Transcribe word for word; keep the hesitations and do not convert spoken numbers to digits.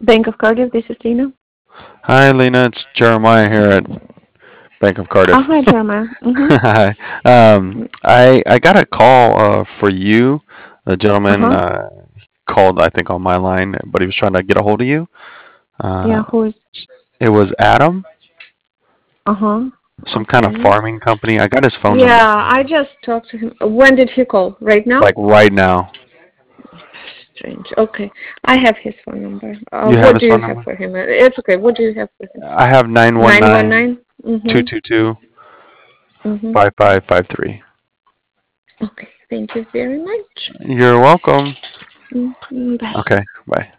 Bank of Cardiff, this is Tina. Hi, Lena. It's Jeremiah here at Bank of Oh, Cardiff. hi, Jeremiah. Mm-hmm. Hi. Um, I I got a call uh, for you. A gentleman Uh-huh. uh, called, I think, on my line, but he was trying to get a hold of you. Uh, Yeah, who's... it was Adam, Uh-huh. some kind of Okay. farming company. I got his phone number, Yeah, I just talked to him. When did he call? Right now? like right now. Strange. Okay. I have his phone number. Uh, You have what his do you phone have number? for him? Uh, It's okay. What do you have for him? I have nine one nine nine one nine? two Mm-hmm. two two Mm-hmm. five five five three. Okay. Thank you very much. You're welcome. Mm-hmm. Bye. Okay, bye.